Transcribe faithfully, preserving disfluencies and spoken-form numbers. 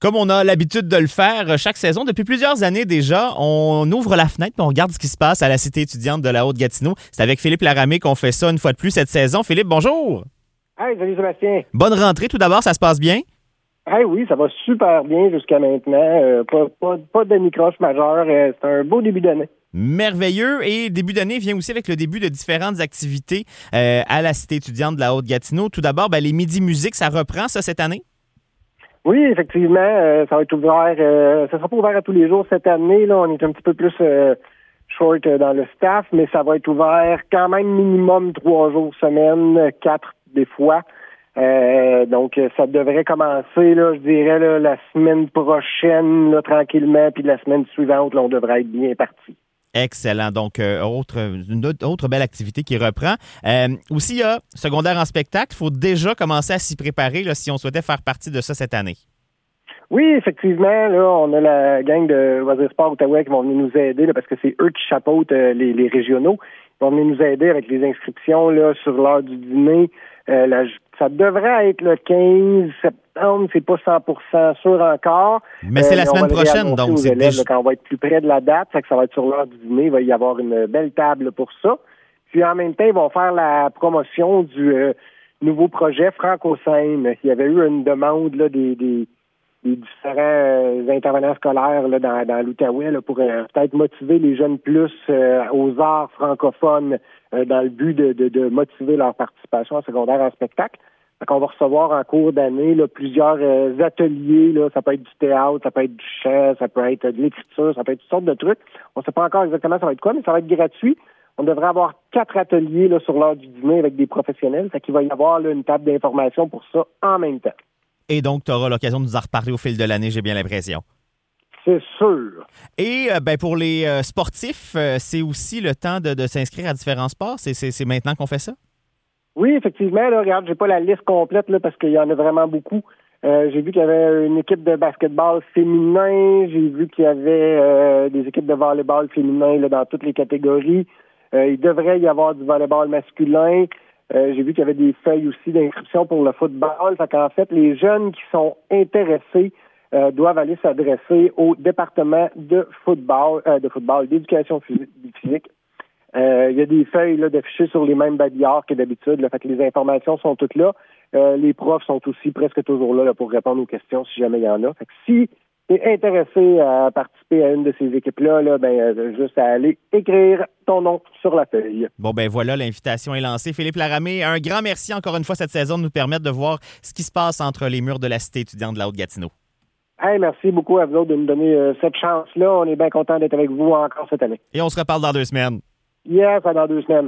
Comme on a l'habitude de le faire chaque saison, depuis plusieurs années déjà, on ouvre la fenêtre et on regarde ce qui se passe à la cité étudiante de la Haute-Gatineau. C'est avec Philippe Laramé qu'on fait ça une fois de plus cette saison. Philippe, bonjour! Hey, salut Sébastien! Bonne rentrée tout d'abord, ça se passe bien? Hey, oui, ça va super bien jusqu'à maintenant. Euh, pas, pas, pas de microche majeur. Euh, c'est un beau début d'année. Merveilleux. Et début d'année vient aussi avec le début de différentes activités euh, à la cité étudiante de la Haute-Gatineau. Tout d'abord, ben, les Midi Musique, ça reprend ça cette année? Oui, effectivement, euh, ça va être ouvert. Euh, ça sera pas ouvert à tous les jours cette année. Là, on est un petit peu plus euh, short euh, dans le staff, mais ça va être ouvert quand même minimum trois jours semaine, quatre des fois. Euh, donc, ça devrait commencer, là, je dirais, là, la semaine prochaine, là, tranquillement, puis la semaine suivante, là, on devrait être bien parti. Excellent. Donc, euh, autre, une autre, autre belle activité qui reprend. Euh, aussi, il y a secondaire en spectacle. Il faut déjà commencer à s'y préparer là, si on souhaitait faire partie de ça cette année. Oui, effectivement, là, on a la gang de Loisirs Sport Outaouais qui vont venir nous aider là, parce que c'est eux qui chapeautent euh, les, les régionaux. Ils vont venir nous aider avec les inscriptions là, sur l'heure du dîner. Euh, la, ça devrait être le quinze septembre, c'est pas cent pour cent sûr encore. Mais c'est euh, la semaine prochaine, donc c'est élèves, là, quand on va être plus près de la date, ça, que ça va être sur l'heure du dîner, il va y avoir une belle table pour ça. Puis en même temps, ils vont faire la promotion du euh, nouveau projet Franco-Scène. Il y avait eu une demande là, des, des, des différents euh, intervenants scolaires là, dans, dans l'Outaouais là, pour euh, peut-être motiver les jeunes plus euh, aux arts francophones euh, dans le but de, de, de motiver leur participation en secondaire en spectacle. On va recevoir en cours d'année là, plusieurs euh, ateliers. Là. Ça peut être du théâtre, ça peut être du chant, ça peut être de l'écriture, ça peut être toutes sortes de trucs. On ne sait pas encore exactement ça va être quoi, mais ça va être gratuit. On devrait avoir quatre ateliers là, sur l'heure du dîner avec des professionnels. Fait qu'il va y avoir là, une table d'information pour ça en même temps. Et donc, tu auras l'occasion de nous en reparler au fil de l'année, j'ai bien l'impression. C'est sûr. Et euh, ben, pour les euh, sportifs, euh, c'est aussi le temps de, de s'inscrire à différents sports. C'est, c'est, c'est maintenant qu'on fait ça? Oui, effectivement. Là, regarde, j'ai pas la liste complète là, parce qu'il y en a vraiment beaucoup. Euh, j'ai vu qu'il y avait une équipe de basketball féminin. J'ai vu qu'il y avait euh, des équipes de volleyball féminin là, dans toutes les catégories. Euh, il devrait y avoir du volleyball masculin. Euh, j'ai vu qu'il y avait des feuilles aussi d'inscription pour le football. Fait qu'en fait, les jeunes qui sont intéressés euh, doivent aller s'adresser au département de football, euh, de football, d'éducation physique. Euh, il y a des feuilles là, d'affichées sur les mêmes babillards que d'habitude. Là, fait que les informations sont toutes là. Euh, les profs sont aussi presque toujours là, là pour répondre aux questions si jamais il y en a. Fait que si tu es intéressé à participer à une de ces équipes-là, là, ben euh, juste à aller écrire ton nom sur la feuille. Bon, ben voilà, l'invitation est lancée. Philippe Laramé, un grand merci encore une fois cette saison de nous permettre de voir ce qui se passe entre les murs de la cité étudiante de la Haute-Gatineau. Hey, merci beaucoup à vous autres de nous donner euh, cette chance-là. On est bien content d'être avec vous encore cette année. Et on se reparle dans deux semaines. Yes, dans deux semaines.